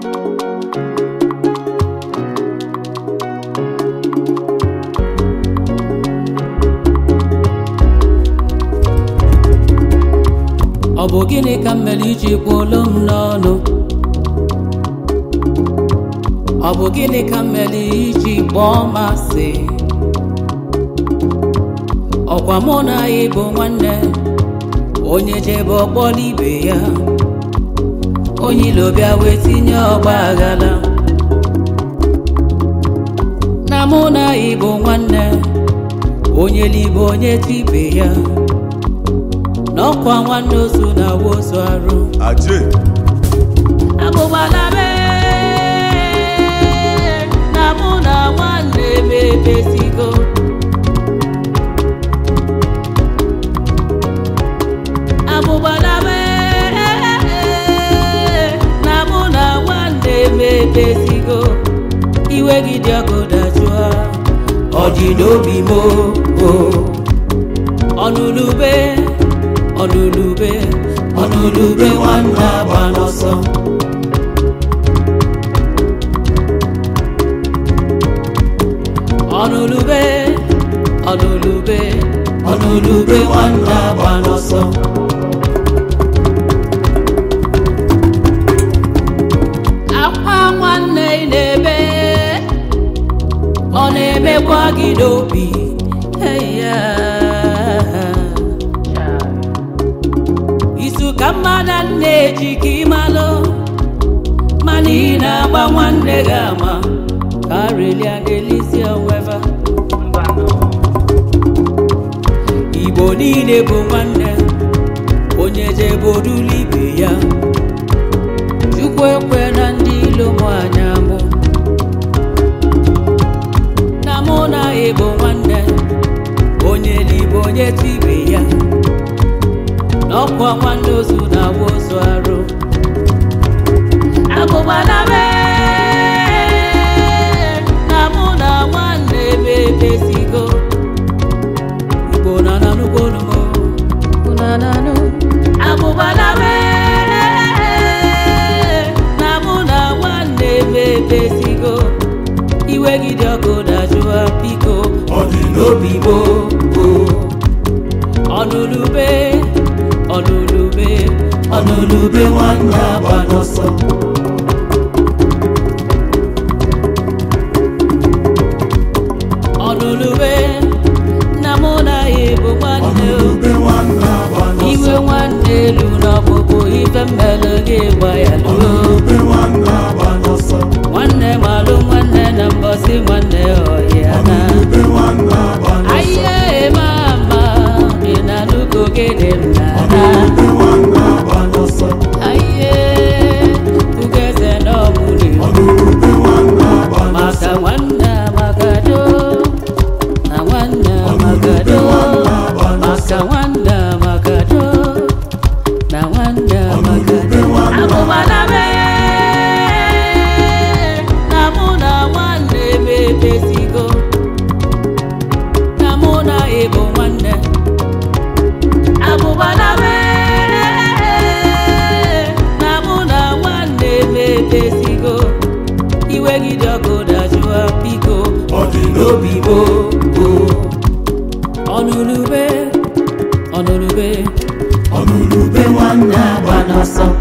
Ọ bụ gịnị ka m mere iji kwuolu m n'ọnụ? Ọ bụ gịnị ka m mere iji kpọọ m asị? Ọkwa mụ na ya bụ nwanne, onye jebe ọkpọrọ ibe ya, onye ilo bịa wee tinye ọgba aghara. Na mụ na ya bụ nwanne, onye libe onye tibe ya, n'ọkwa nwanne ozu na wozu arụ. Abụbala na mụ na nwanne m ebesigo. Abụbala na mụ na nwanne m ebesigo. Iwe gị dị ọkụ dajụọ, ọ dị n'obi m o. Ọnụlube nwanne agba n'ọsọ. Ọnụlube nwanne agba n'ọsọ. Akwa nwanne ị na-ebe, ọ na-emekwa gị n'obi. Ka mmadụ na-eji ka ịmalụ, mana ị na-agba nwanne gị ama ka arelia ga-elisi onweva. Igbo niile bụ nwanne, onye jebe odulu ibe ya. Chukwu ekwe na ndị ilo mụ anya mụ. Na mụ na ya bụ nwanne, onye libe onye tibe ya, n'ọkwa nwanne ozu na wozu arụ. Abụbala na mụ na nwanne m ebesigo. Igbo na nanụgo numo nananụ. Abụbala na mụ na nwanne m ebesigo. Iwe gị dị ọkụ dajụọ biko, ọ dị n'obi m o. Ọnụlube nwanne agba n'ọsọ. Ọnụlube na mụ na ya bụ nwanne o. Iwe nwanne elu n'ọkpụkpụ ife mmele gị gba ya luo. Nwanne malụ nwanne na mbọsị nwanne ọhịa na. Aye mama ị na-anụgo gịnị m na-ana. Maka nwanne Magado, na nwanne Magado, maka nwanne Magado, na nwanne Magado. Abụbala na mụ na nwanne m ebesigo. Na mụ na ịbụ nwanne. Abụbala na mụ na nwanne m ebesigo. Iwe gị dị ọkụ dajụọ biko, ọ dị n'obi m o. Ọnụlube nwanne agba n'ọsọ.